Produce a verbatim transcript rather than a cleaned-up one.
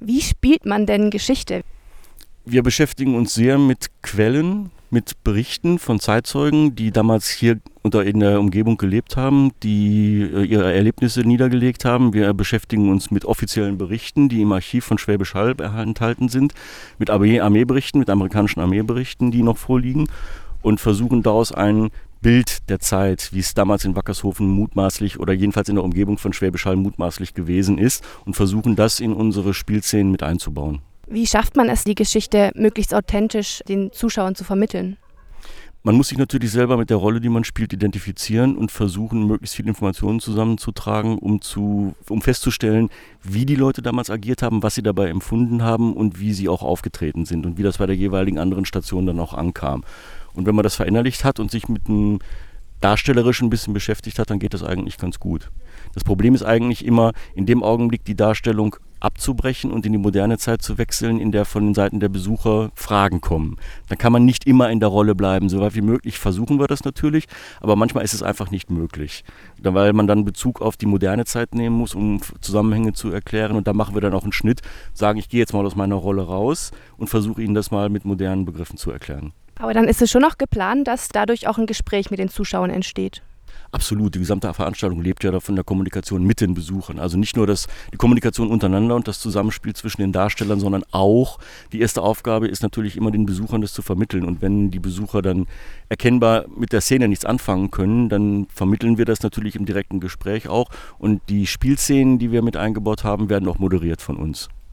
Wie spielt man denn Geschichte? Wir beschäftigen uns sehr mit Quellen, mit Berichten von Zeitzeugen, die damals hier unter in der Umgebung gelebt haben, die äh, ihre Erlebnisse niedergelegt haben. Wir beschäftigen uns mit offiziellen Berichten, die im Archiv von Schwäbisch Hall enthalten sind, mit Armee- Armeeberichten, mit amerikanischen Armeeberichten, die noch vorliegen, und versuchen daraus ein Bild der Zeit, wie es damals in Wackershofen mutmaßlich oder jedenfalls in der Umgebung von Schwäbisch Hall mutmaßlich gewesen ist, und versuchen das in unsere Spielszenen mit einzubauen. Wie schafft man es, die Geschichte möglichst authentisch den Zuschauern zu vermitteln? Man muss sich natürlich selber mit der Rolle, die man spielt, identifizieren und versuchen, möglichst viele Informationen zusammenzutragen, um, zu, um festzustellen, wie die Leute damals agiert haben, was sie dabei empfunden haben und wie sie auch aufgetreten sind und wie das bei der jeweiligen anderen Station dann auch ankam. Und wenn man das verinnerlicht hat und sich mit einem Darstellerischen ein bisschen beschäftigt hat, dann geht das eigentlich ganz gut. Das Problem ist eigentlich immer, in dem Augenblick die Darstellung abzubrechen und in die moderne Zeit zu wechseln, in der von den Seiten der Besucher Fragen kommen. Dann kann man nicht immer in der Rolle bleiben. So weit wie möglich versuchen wir das natürlich, aber manchmal ist es einfach nicht möglich. Weil man dann Bezug auf die moderne Zeit nehmen muss, um Zusammenhänge zu erklären, und da machen wir dann auch einen Schnitt, sagen, ich gehe jetzt mal aus meiner Rolle raus und versuche Ihnen das mal mit modernen Begriffen zu erklären. Aber dann ist es schon noch geplant, dass dadurch auch ein Gespräch mit den Zuschauern entsteht. Absolut, die gesamte Veranstaltung lebt ja von der Kommunikation mit den Besuchern. Also nicht nur das, die Kommunikation untereinander und das Zusammenspiel zwischen den Darstellern, sondern auch die erste Aufgabe ist natürlich immer, den Besuchern das zu vermitteln. Und wenn die Besucher dann erkennbar mit der Szene nichts anfangen können, dann vermitteln wir das natürlich im direkten Gespräch auch. Und die Spielszenen, die wir mit eingebaut haben, werden auch moderiert von uns.